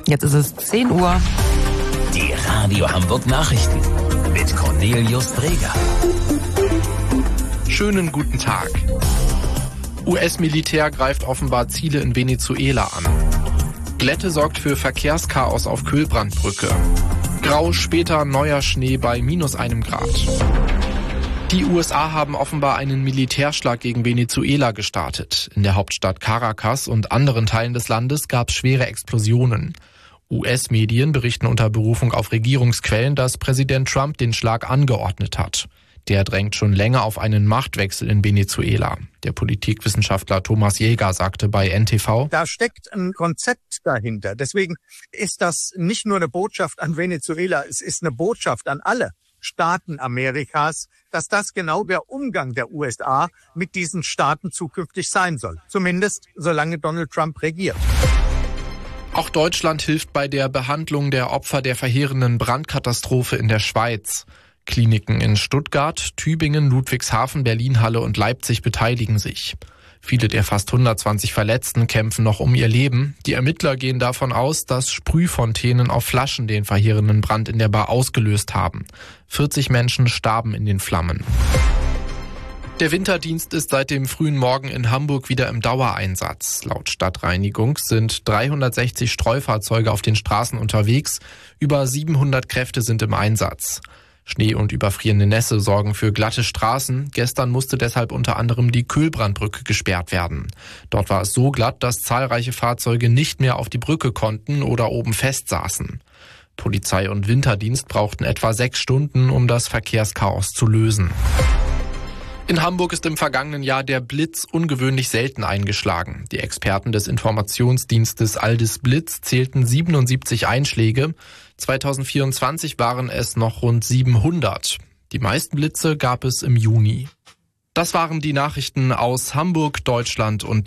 Jetzt ist es 10 Uhr. Die Radio Hamburg Nachrichten mit Cornelius Dreger. Schönen guten Tag. US-Militär greift offenbar Ziele in Venezuela an. Glätte sorgt für Verkehrschaos auf Kühlbrandbrücke. Grau, später neuer Schnee bei -1 Grad. Die USA haben offenbar einen Militärschlag gegen Venezuela gestartet. In der Hauptstadt Caracas und anderen Teilen des Landes gab es schwere Explosionen. US-Medien berichten unter Berufung auf Regierungsquellen, dass Präsident Trump den Schlag angeordnet hat. Der drängt schon länger auf einen Machtwechsel in Venezuela. Der Politikwissenschaftler Thomas Jäger sagte bei NTV: Da steckt ein Konzept dahinter. Deswegen ist das nicht nur eine Botschaft an Venezuela, es ist eine Botschaft an alle Staaten Amerikas, dass das genau der Umgang der USA mit diesen Staaten zukünftig sein soll. Zumindest solange Donald Trump regiert. Auch Deutschland hilft bei der Behandlung der Opfer der verheerenden Brandkatastrophe in der Schweiz. Kliniken in Stuttgart, Tübingen, Ludwigshafen, Berlin-Halle und Leipzig beteiligen sich. Viele der fast 120 Verletzten kämpfen noch um ihr Leben. Die Ermittler gehen davon aus, dass Sprühfontänen auf Flaschen den verheerenden Brand in der Bar ausgelöst haben. 40 Menschen starben in den Flammen. Der Winterdienst ist seit dem frühen Morgen in Hamburg wieder im Dauereinsatz. Laut Stadtreinigung sind 360 Streufahrzeuge auf den Straßen unterwegs. Über 700 Kräfte sind im Einsatz. Schnee und überfrierende Nässe sorgen für glatte Straßen. Gestern musste deshalb unter anderem die Kühlbrandbrücke gesperrt werden. Dort war es so glatt, dass zahlreiche Fahrzeuge nicht mehr auf die Brücke konnten oder oben festsaßen. Polizei und Winterdienst brauchten etwa 6 Stunden, um das Verkehrschaos zu lösen. In Hamburg ist im vergangenen Jahr der Blitz ungewöhnlich selten eingeschlagen. Die Experten des Informationsdienstes Aldis Blitz zählten 77 Einschläge. 2024 waren es noch rund 700. Die meisten Blitze gab es im Juni. Das waren die Nachrichten aus Hamburg, Deutschland und